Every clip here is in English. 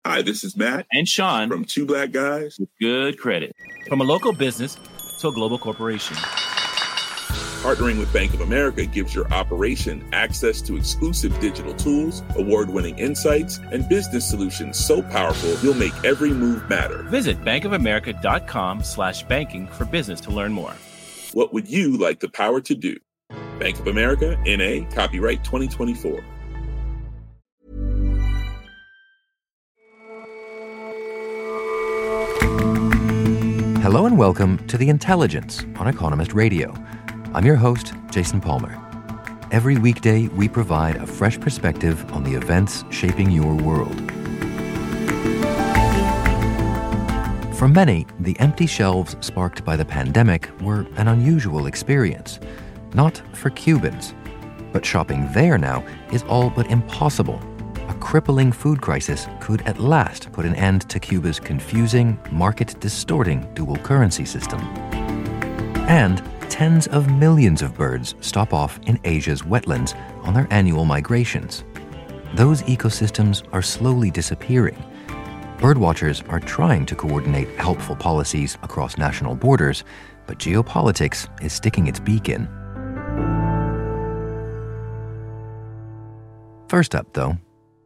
Hi, this is Matt and Sean from Two Black Guys with Good Credit. From a local business to a global corporation, partnering with Bank of America gives your operation access to exclusive digital tools, award-winning insights, and business solutions so powerful you'll make every move matter. Visit bankofamerica.com/banking for business to learn more. What would you like the power to do? Bank of America, N.A., copyright 2024. Hello and welcome to The Intelligence on Economist Radio. I'm your host, Jason Palmer. Every weekday, we provide a fresh perspective on the events shaping your world. For many, the empty shelves sparked by the pandemic were an unusual experience. Not for Cubans. But shopping there now is all but impossible. A crippling food crisis could at last put an end to Cuba's confusing, market-distorting dual currency system. And tens of millions of birds stop off in Asia's wetlands on their annual migrations. Those ecosystems are slowly disappearing. Birdwatchers are trying to coordinate helpful policies across national borders, but geopolitics is sticking its beak in. First up, though.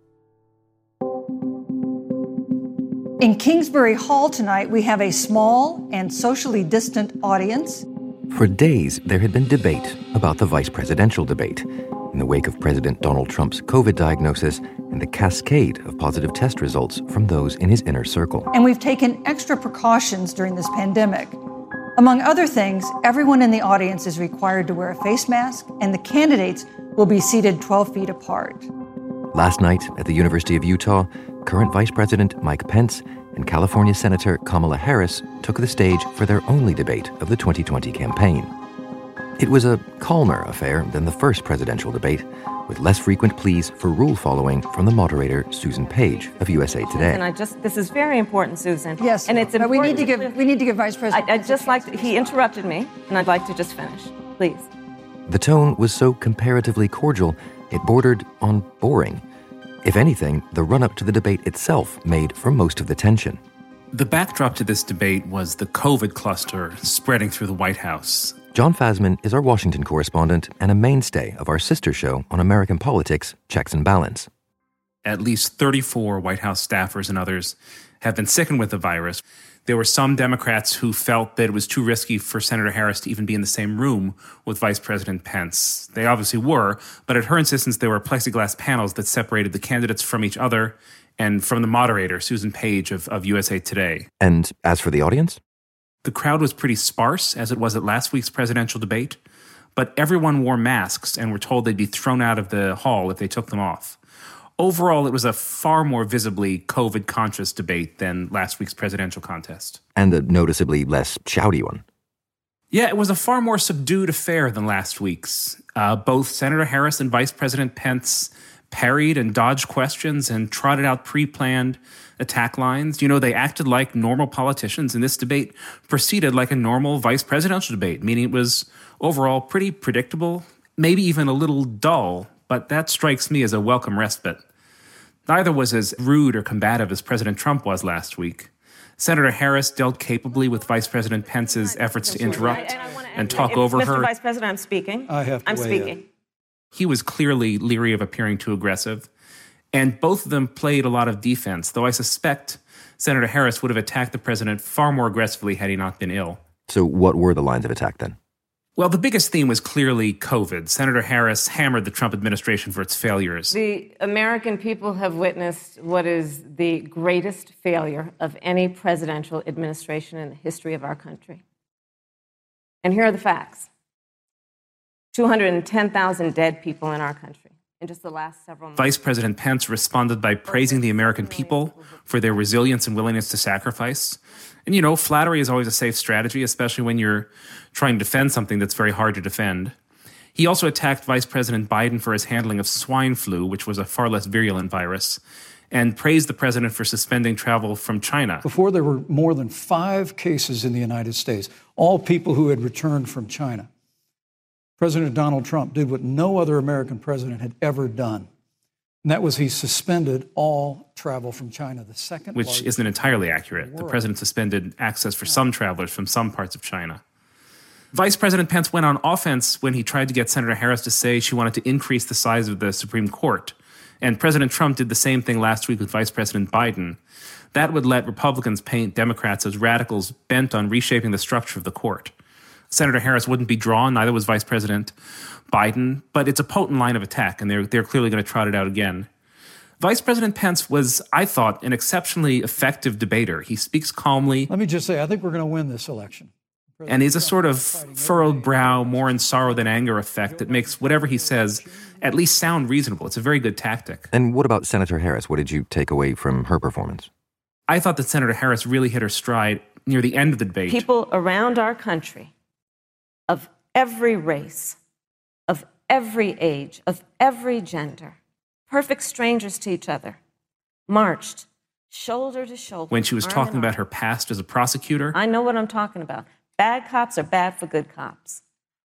In Kingsbury Hall tonight, we have a small and socially distant audience. For days, there had been debate about the vice presidential debate in the wake of President Donald Trump's COVID diagnosis and the cascade of positive test results from those in his inner circle. And we've taken extra precautions during this pandemic. Among other things, everyone in the audience is required to wear a face mask, and the candidates will be seated 12 feet apart. Last night at the University of Utah, current Vice President Mike Pence and California Senator Kamala Harris took the stage for their only debate of the 2020 campaign. It was a calmer affair than the first presidential debate, with less frequent pleas for rule following from the moderator Susan Page of USA Today. And this is very important, Susan. Yes, and it's but important. we need to give Vice President. He interrupted me, and I'd like to just finish, please. The tone was so comparatively cordial, it bordered on boring. If anything, the run-up to the debate itself made for most of the tension. The backdrop to this debate was the COVID cluster spreading through the White House. John Fasman is our Washington correspondent and a mainstay of our sister show on American politics, Checks and Balance. At least 34 White House staffers and others have been sickened with the virus. There were some Democrats who felt that it was too risky for Senator Harris to even be in the same room with Vice President Pence. They obviously were, but at her insistence, there were plexiglass panels that separated the candidates from each other and from the moderator, Susan Page of USA Today. And as for the audience? The crowd was pretty sparse, as it was at last week's presidential debate, but everyone wore masks and were told they'd be thrown out of the hall if they took them off. Overall, it was a far more visibly COVID-conscious debate than last week's presidential contest. And a noticeably less shouty one. Yeah, it was a far more subdued affair than last week's. Both Senator Harris and Vice President Pence parried and dodged questions and trotted out pre-planned attack lines. You know, they acted like normal politicians, and this debate proceeded like a normal vice presidential debate, meaning it was overall pretty predictable, maybe even a little dull, but that strikes me as a welcome respite. Neither was as rude or combative as President Trump was last week. Senator Harris dealt capably with Vice President Pence's efforts to interrupt and talk over her. Mr. Vice President, I'm speaking. I'm speaking. He was clearly leery of appearing too aggressive. And both of them played a lot of defense, though I suspect Senator Harris would have attacked the president far more aggressively had he not been ill. So what were the lines of attack then? Well, the biggest theme was clearly COVID. Senator Harris hammered the Trump administration for its failures. The American people have witnessed what is the greatest failure of any presidential administration in the history of our country. And here are the facts. 210,000 dead people in our country in just the last several months. Vice President Pence responded by praising the American people for their resilience and willingness to sacrifice. And, you know, flattery is always a safe strategy, especially when you're trying to defend something that's very hard to defend. He also attacked Vice President Biden for his handling of swine flu, which was a far less virulent virus, and praised the president for suspending travel from China. Before there were more than 5 cases in the United States, all people who had returned from China. President Donald Trump did what no other American president had ever done. And that was he suspended all travel from China, the second Which largest isn't entirely accurate. world. The president suspended access for some travelers from some parts of China. Vice President Pence went on offense when he tried to get Senator Harris to say she wanted to increase the size of the Supreme Court. And President Trump did the same thing last week with Vice President Biden. That would let Republicans paint Democrats as radicals bent on reshaping the structure of the court. Senator Harris wouldn't be drawn, neither was Vice President Biden, but it's a potent line of attack, and they're clearly going to trot it out again. Vice President Pence was, I thought, an exceptionally effective debater. He speaks calmly. Let me just say, I think we're going to win this election. And is a sort of furrowed brow, more in sorrow than anger effect that makes whatever he says at least sound reasonable. It's a very good tactic. And what about Senator Harris? What did you take away from her performance? I thought that Senator Harris really hit her stride near the end of the debate. People around our country of every race, of every age, of every gender, perfect strangers to each other, marched shoulder to shoulder. When she was talking about her past as a prosecutor. I know what I'm talking about. Bad cops are bad for good cops.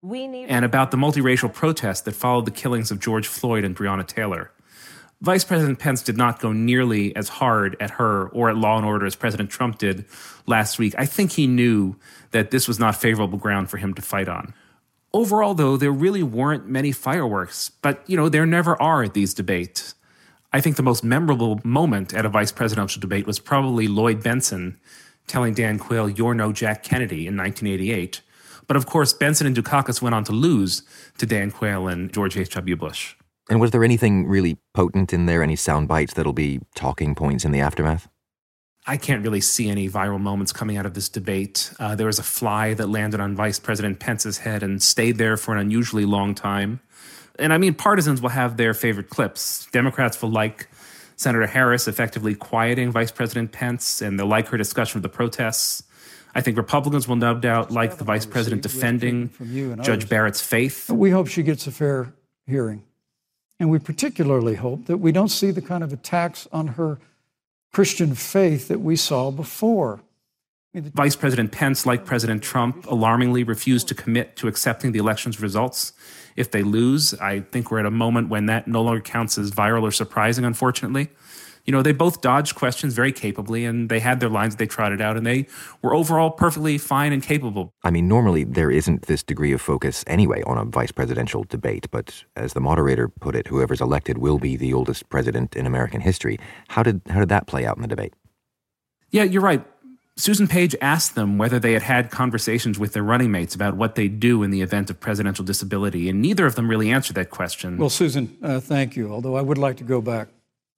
And about the multiracial protest that followed the killings of George Floyd and Breonna Taylor. Vice President Pence did not go nearly as hard at her or at Law and Order as President Trump did last week. I think he knew that this was not favorable ground for him to fight on. Overall, though, there really weren't many fireworks, but, there never are at these debates. I think the most memorable moment at a vice presidential debate was probably Lloyd Benson telling Dan Quayle, "You're no Jack Kennedy," in 1988. But of course, Benson and Dukakis went on to lose to Dan Quayle and George H.W. Bush. And was there anything really potent in there, any sound bites that'll be talking points in the aftermath? I can't really see any viral moments coming out of this debate. There was a fly that landed on Vice President Pence's head and stayed there for an unusually long time. And partisans will have their favorite clips. Democrats will like Senator Harris effectively quieting Vice President Pence, and they'll like her discussion of the protests. I think Republicans will no doubt like the Vice President defending Judge Barrett's faith. We hope she gets a fair hearing. And we particularly hope that we don't see the kind of attacks on her Christian faith that we saw before. Vice President Pence, like President Trump, alarmingly refused to commit to accepting the election's results if they lose. I think we're at a moment when that no longer counts as viral or surprising, unfortunately. They both dodged questions very capably, and they had their lines they trotted out, and they were overall perfectly fine and capable. Normally there isn't this degree of focus anyway on a vice presidential debate, but as the moderator put it, whoever's elected will be the oldest president in American history. How did that play out in the debate? Yeah, you're right. Susan Page asked them whether they had conversations with their running mates about what they'd do in the event of presidential disability, and neither of them really answered that question. Well, Susan, thank you, although I would like to go back.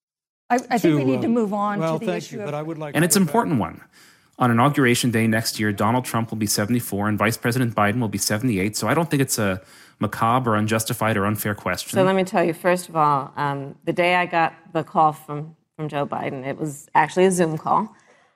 I think we need to move on to the issue. But I would like and it's an important one. On Inauguration Day next year, Donald Trump will be 74 and Vice President Biden will be 78, so I don't think it's a macabre or unjustified or unfair question. So let me tell you, first of all, the day I got the call from Joe Biden, it was actually a Zoom call.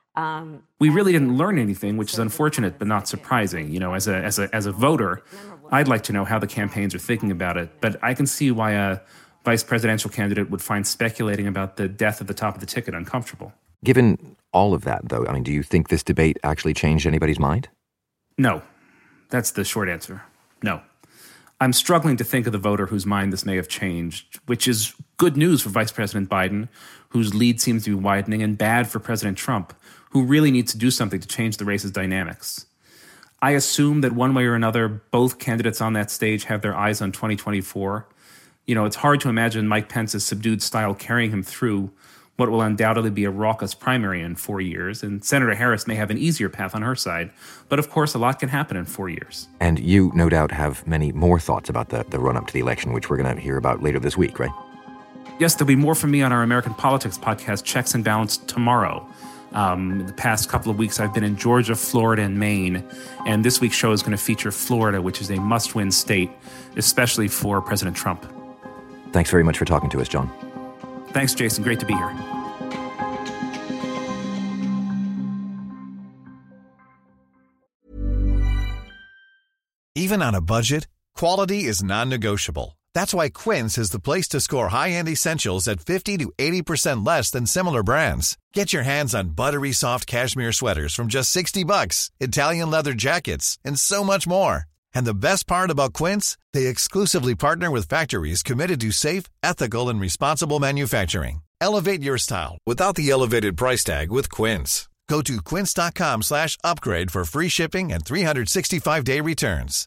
We really didn't learn anything, which is unfortunate but not surprising. As a voter, I'd like to know how the campaigns are thinking about it, but I can see why a vice presidential candidate would find speculating about the death at the top of the ticket uncomfortable. Given all of that, though, do you think this debate actually changed anybody's mind? No. That's the short answer. No. I'm struggling to think of the voter whose mind this may have changed, which is good news for Vice President Biden, whose lead seems to be widening, and bad for President Trump, who really needs to do something to change the race's dynamics. I assume that one way or another, both candidates on that stage have their eyes on 2024. It's hard to imagine Mike Pence's subdued style carrying him through what will undoubtedly be a raucous primary in 4 years, and Senator Harris may have an easier path on her side. But of course, a lot can happen in 4 years. And you, no doubt, have many more thoughts about the run-up to the election, which we're going to hear about later this week, right? Yes, there'll be more from me on our American Politics podcast, Checks and Balance, tomorrow. In the past couple of weeks, I've been in Georgia, Florida, and Maine, and this week's show is going to feature Florida, which is a must-win state, especially for President Trump. Thanks very much for talking to us, John. Thanks, Jason. Great to be here. Even on a budget, quality is non-negotiable. That's why Quince is the place to score high-end essentials at 50 to 80% less than similar brands. Get your hands on buttery soft cashmere sweaters from just $60, Italian leather jackets, and so much more. And the best part about Quince, they exclusively partner with factories committed to safe, ethical, and responsible manufacturing. Elevate your style without the elevated price tag with Quince. Go to quince.com/upgrade for free shipping and 365-day returns.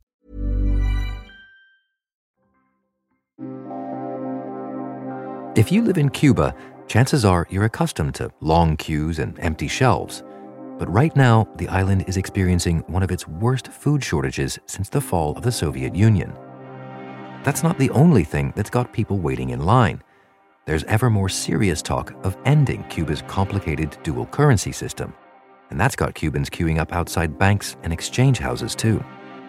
If you live in Cuba, chances are you're accustomed to long queues and empty shelves. But right now, the island is experiencing one of its worst food shortages since the fall of the Soviet Union. That's not the only thing that's got people waiting in line. There's ever more serious talk of ending Cuba's complicated dual currency system. And that's got Cubans queuing up outside banks and exchange houses too.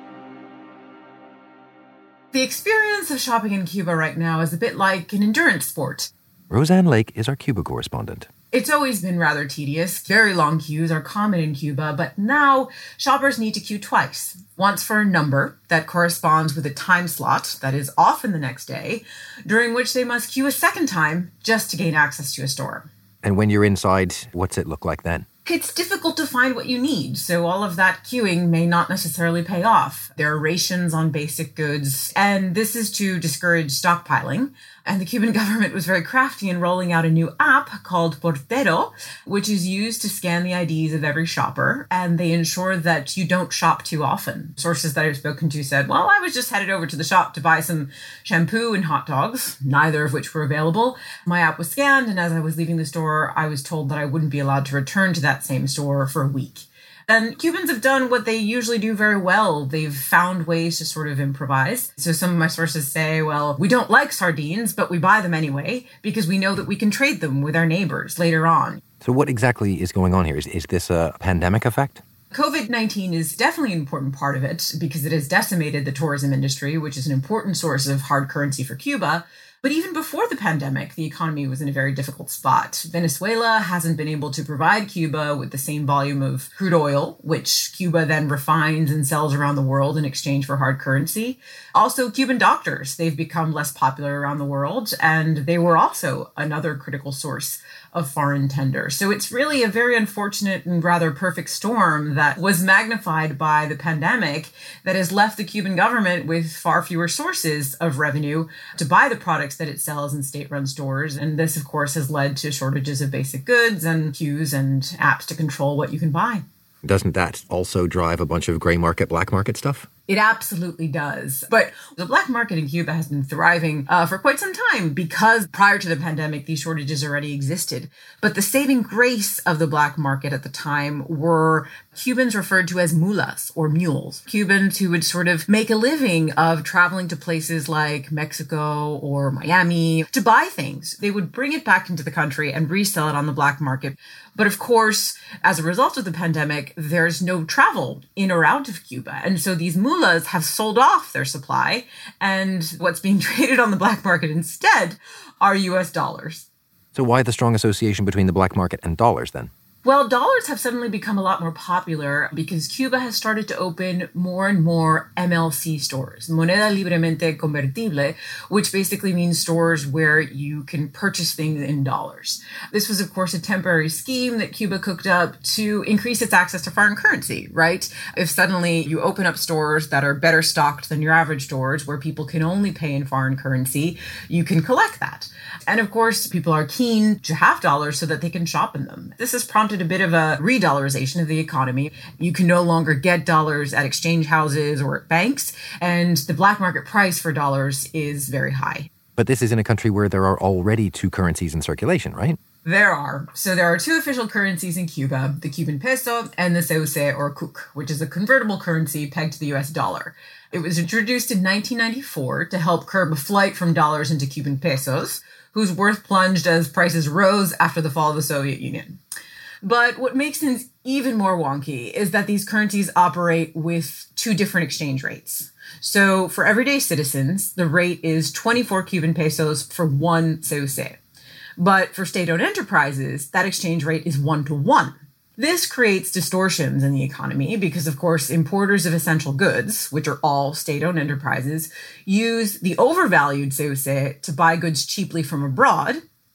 The experience of shopping in Cuba right now is a bit like an endurance sport. Roseanne Lake is our Cuba correspondent. It's always been rather tedious. Very long queues are common in Cuba, but now shoppers need to queue twice. Once for a number that corresponds with a time slot that is often the next day, during which they must queue a second time just to gain access to a store. And when you're inside, what's it look like then? It's difficult to find what you need, so all of that queuing may not necessarily pay off. There are rations on basic goods, and this is to discourage stockpiling. And the Cuban government was very crafty in rolling out a new app called Portero, which is used to scan the IDs of every shopper, and they ensure that you don't shop too often. Sources that I've spoken to said, well, I was just headed over to the shop to buy some shampoo and hot dogs, neither of which were available. My app was scanned, and as I was leaving the store, I was told that I wouldn't be allowed to return to that same store for a week. And Cubans have done what they usually do very well. They've found ways to sort of improvise. So some of my sources say, well, we don't like sardines, but we buy them anyway because we know that we can trade them with our neighbors later on. So what exactly is going on here? Is this a pandemic effect? COVID-19 is definitely an important part of it because it has decimated the tourism industry, which is an important source of hard currency for Cuba. But even before the pandemic, the economy was in a very difficult spot. Venezuela hasn't been able to provide Cuba with the same volume of crude oil, which Cuba then refines and sells around the world in exchange for hard currency. Also, Cuban doctors, they've become less popular around the world, and they were also another critical source of foreign tender. So it's really a very unfortunate and rather perfect storm that was magnified by the pandemic that has left the Cuban government with far fewer sources of revenue to buy the products that it sells in state-run stores. And this, of course, has led to shortages of basic goods and queues and apps to control what you can buy. Doesn't that also drive a bunch of gray market, black market stuff? It absolutely does. But the black market in Cuba has been thriving for quite some time because prior to the pandemic, these shortages already existed. But the saving grace of the black market at the time were Cubans referred to as mulas or mules. Cubans who would sort of make a living of traveling to places like Mexico or Miami to buy things. They would bring it back into the country and resell it on the black market. But of course, as a result of the pandemic, there's no travel in or out of Cuba. And so these mulas have sold off their supply. And what's being traded on the black market instead are US dollars. So why the strong association between the black market and dollars then? Well, dollars have suddenly become a lot more popular because Cuba has started to open more and more MLC stores, Moneda Libremente Convertible, which basically means stores where you can purchase things in dollars. This was, of course, a temporary scheme that Cuba cooked up to increase its access to foreign currency, right? If suddenly you open up stores that are better stocked than your average stores where people can only pay in foreign currency, you can collect that. And of course, people are keen to have dollars so that they can shop in them. This has prompted a bit of a re-dollarization of the economy. You can no longer get dollars at exchange houses or at banks, and the black market price for dollars is very high. But this is in a country where there are already two currencies in circulation, right? There are. So there are two official currencies in Cuba, the Cuban peso and the CUC or CUC, which is a convertible currency pegged to the US dollar. It was introduced in 1994 to help curb a flight from dollars into Cuban pesos, whose worth plunged as prices rose after the fall of the Soviet Union. But what makes things even more wonky is that these currencies operate with two different exchange rates. So for everyday citizens, the rate is 24 Cuban pesos for one CUC. But for state-owned enterprises, that exchange rate is 1-to-1. This creates distortions in the economy because, of course, importers of essential goods, which are all state-owned enterprises, use the overvalued CUC to buy goods cheaply from abroad,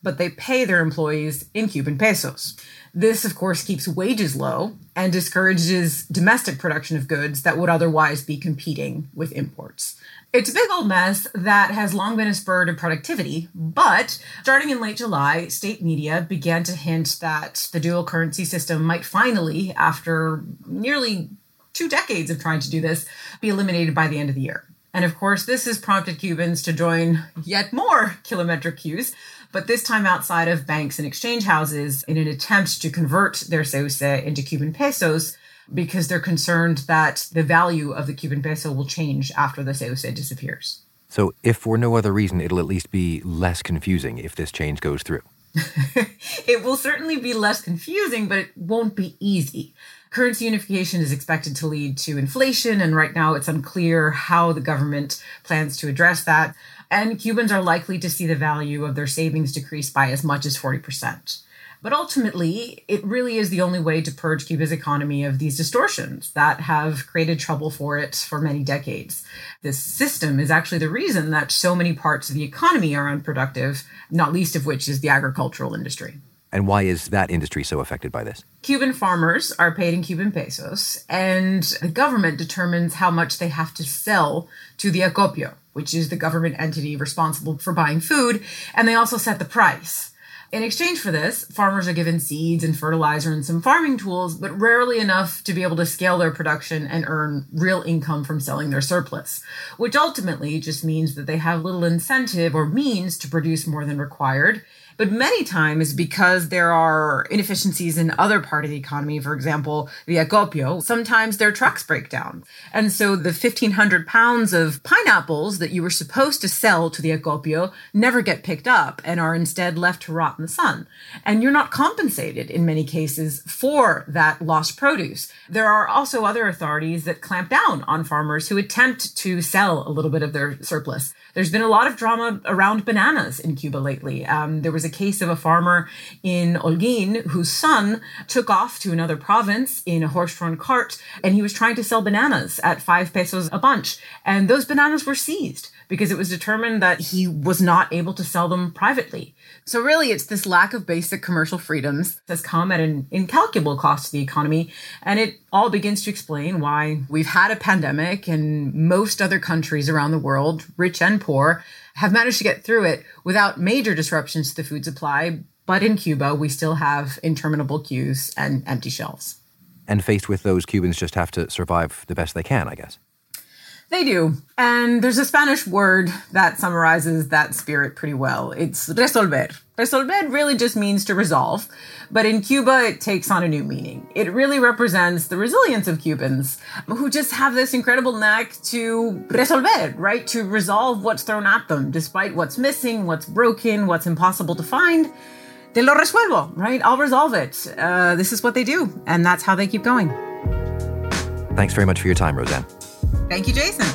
but they pay their employees in Cuban pesos. This, of course, keeps wages low and discourages domestic production of goods that would otherwise be competing with imports. It's a big old mess that has long been a spur to productivity, but starting in late July, state media began to hint that the dual currency system might finally, after nearly 2 decades of trying to do this, be eliminated by the end of the year. And of course, this has prompted Cubans to join yet more kilometric queues, but this time outside of banks and exchange houses in an attempt to convert their CUC into Cuban pesos, because they're concerned that the value of the Cuban peso will change after the CUC disappears. So if for no other reason, it'll at least be less confusing if this change goes through. It will certainly be less confusing, but it won't be easy. Currency unification is expected to lead to inflation, and right now it's unclear how the government plans to address that. And Cubans are likely to see the value of their savings decrease by as much as 40%. But ultimately, it really is the only way to purge Cuba's economy of these distortions that have created trouble for it for many decades. This system is actually the reason that so many parts of the economy are unproductive, not least of which is the agricultural industry. And why is that industry so affected by this? Cuban farmers are paid in Cuban pesos, and the government determines how much they have to sell to the Acopio, which is the government entity responsible for buying food, and they also set the price. In exchange for this, farmers are given seeds and fertilizer and some farming tools, but rarely enough to be able to scale their production and earn real income from selling their surplus, which ultimately just means that they have little incentive or means to produce more than required. But many times, because there are inefficiencies in other part of the economy, for example, the Acopio, sometimes their trucks break down. And so the 1,500 pounds of pineapples that you were supposed to sell to the Acopio never get picked up and are instead left to rot in the sun. And you're not compensated in many cases for that lost produce. There are also other authorities that clamp down on farmers who attempt to sell a little bit of their surplus. There's been a lot of drama around bananas in Cuba lately. There was a case of a farmer in Holguin whose son took off to another province in a horse-drawn cart, and he was trying to sell bananas at 5 pesos a bunch. And those bananas were seized because it was determined that he was not able to sell them privately. So really, it's this lack of basic commercial freedoms that's come at an incalculable cost to the economy. And it all begins to explain why we've had a pandemic, and most other countries around the world, rich and poor, have managed to get through it without major disruptions to the food supply. But in Cuba, we still have interminable queues and empty shelves. And faced with those, Cubans just have to survive the best they can, I guess. They do. And there's a Spanish word that summarizes that spirit pretty well. It's resolver. Resolver really just means to resolve, but in Cuba, it takes on a new meaning. It really represents the resilience of Cubans who just have this incredible knack to resolver, right? To resolve what's thrown at them, despite what's missing, what's broken, what's impossible to find. Te lo resuelvo, right? I'll resolve it. This is what they do, and that's how they keep going. Thanks very much for your time, Roseanne. Thank you, Jason.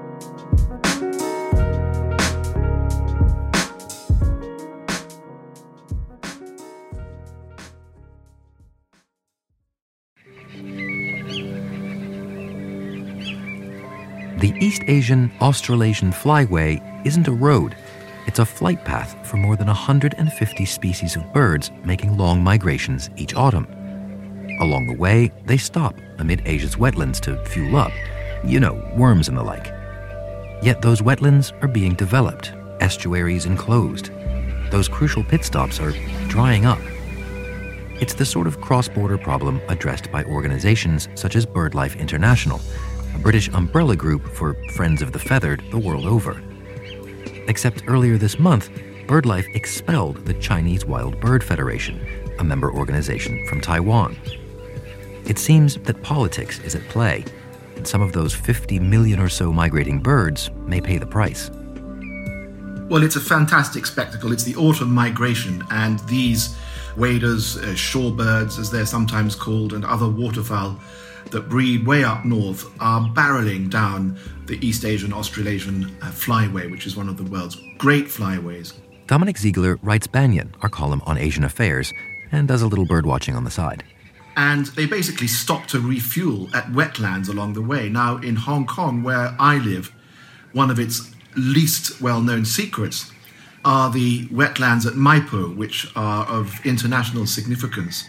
The East Asian Australasian Flyway isn't a road. It's a flight path for more than 150 species of birds making long migrations each autumn. Along the way, they stop amid Asia's wetlands to fuel up. You know, worms and the like. Yet those wetlands are being developed, estuaries enclosed. Those crucial pit stops are drying up. It's the sort of cross-border problem addressed by organizations such as BirdLife International, a British umbrella group for Friends of the Feathered the world over. Except earlier this month, BirdLife expelled the Chinese Wild Bird Federation, a member organization from Taiwan. It seems that politics is at play, and some of those 50 million or so migrating birds may pay the price. Well, it's a fantastic spectacle. It's the autumn migration, and these waders, shorebirds as they're sometimes called, and other waterfowl that breed way up north are barreling down the East Asian Australasian Flyway, which is one of the world's great flyways. Dominic Ziegler writes Banyan, our column on Asian affairs, and does a little bird watching on the side. And they basically stop to refuel at wetlands along the way. Now, in Hong Kong, where I live, one of its least well-known secrets are the wetlands at Maipo, which are of international significance.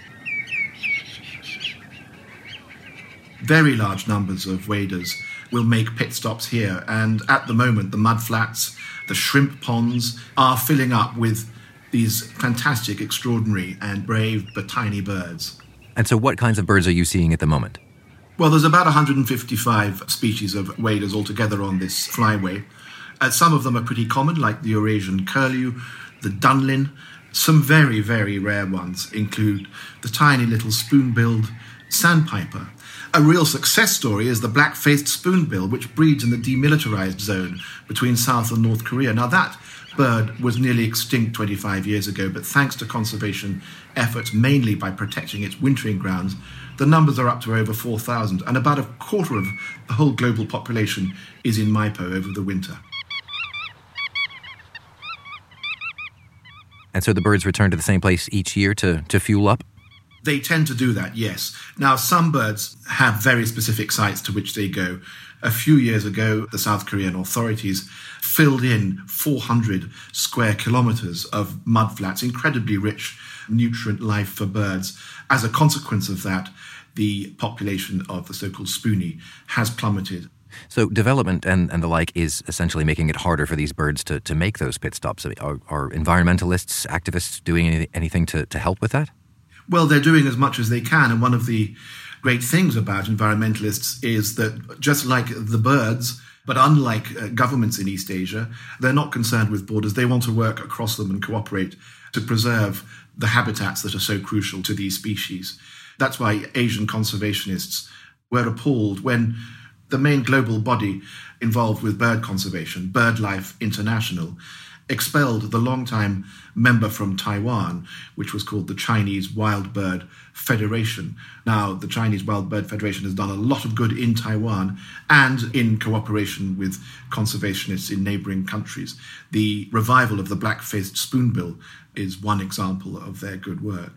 Very large numbers of waders will make pit stops here, and at the moment the mudflats, the shrimp ponds are filling up with these fantastic, extraordinary and brave but tiny birds. And so what kinds of birds are you seeing at the moment? Well, there's about 155 species of waders altogether on this flyway. Some of them are pretty common, like the Eurasian curlew, the dunlin. Some very, very rare ones include the tiny little spoon-billed sandpiper. A real success story is the black-faced spoonbill, which breeds in the demilitarized zone between South and North Korea. Now, that bird was nearly extinct 25 years ago, but thanks to conservation efforts, mainly by protecting its wintering grounds, the numbers are up to over 4,000, and about a quarter of the whole global population is in Maipo over the winter. And so the birds return to the same place each year to fuel up? They tend to do that, yes. Now, some birds have very specific sites to which they go. A few years ago, the South Korean authorities filled in 400 square kilometers of mudflats, incredibly rich nutrient life for birds. As a consequence of that, the population of the so-called spoonie has plummeted. So development and the like is essentially making it harder for these birds to make those pit stops. I mean, are environmentalists, activists doing anything to help with that? Well, they're doing as much as they can, and one of the great things about environmentalists is that just like the birds, but unlike governments in East Asia, they're not concerned with borders. They want to work across them and cooperate to preserve the habitats that are so crucial to these species. That's why Asian conservationists were appalled when the main global body involved with bird conservation, BirdLife International, expelled the longtime member from Taiwan, which was called the Chinese Wild Bird Federation. Now, the Chinese Wild Bird Federation has done a lot of good in Taiwan and in cooperation with conservationists in neighboring countries. The revival of the black-faced spoonbill is one example of their good work.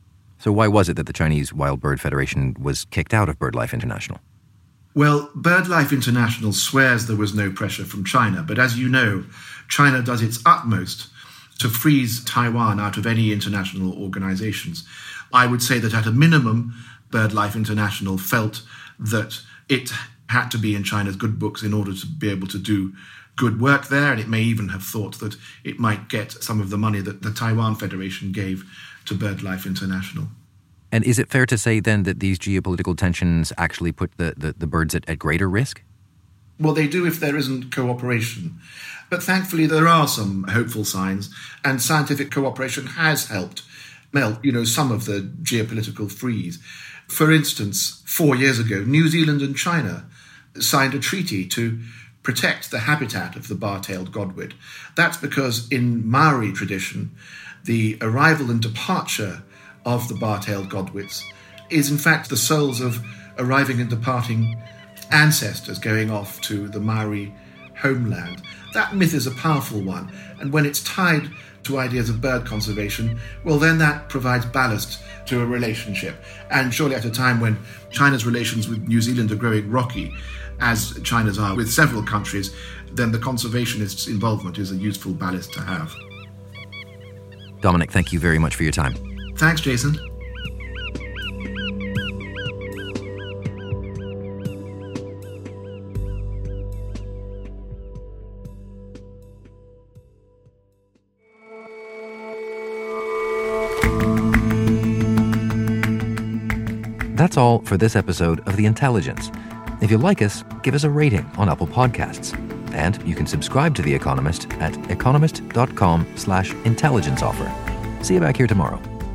So why was it that the Chinese Wild Bird Federation was kicked out of BirdLife International? Well, BirdLife International swears there was no pressure from China, but as you know, China does its utmost to freeze Taiwan out of any international organizations. I would say that at a minimum, BirdLife International felt that it had to be in China's good books in order to be able to do good work there, and it may even have thought that it might get some of the money that the Taiwan Federation gave to BirdLife International. And is it fair to say then that these geopolitical tensions actually put the birds at greater risk? Well, they do if there isn't cooperation. But thankfully, there are some hopeful signs, and scientific cooperation has helped melt, some of the geopolitical freeze. For instance, 4 years ago, New Zealand and China signed a treaty to protect the habitat of the bar-tailed godwit. That's because in Maori tradition, the arrival and departure of the bar-tailed godwits is in fact the souls of arriving and departing ancestors going off to the Maori homeland. That myth is a powerful one, and when it's tied to ideas of bird conservation, well, then that provides ballast to a relationship. And surely at a time when China's relations with New Zealand are growing rocky, as China's are with several countries, then the conservationists' involvement is a useful ballast to have. Dominic, thank you very much for your time. Thanks, Jason. That's all for this episode of The Intelligence. If you like us, give us a rating on Apple Podcasts. And you can subscribe to The Economist at economist.com/intelligence offer. See you back here tomorrow.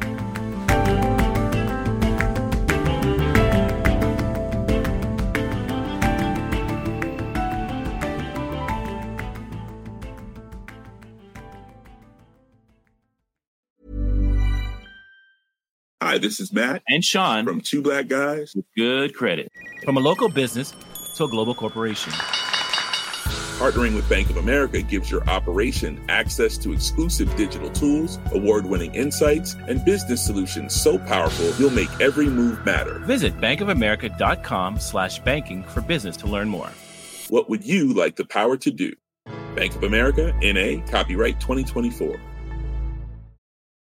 Hi, this is Matt and Sean from Two Black Guys with Good Credit. From a local business to a global corporation, Partnering with Bank of America gives your operation access to exclusive digital tools, award-winning insights, and business solutions so powerful you'll make every move matter. Visit bankofamerica.com/banking for business to learn more. What would you like the power to do? Bank of America, N.A., copyright 2024.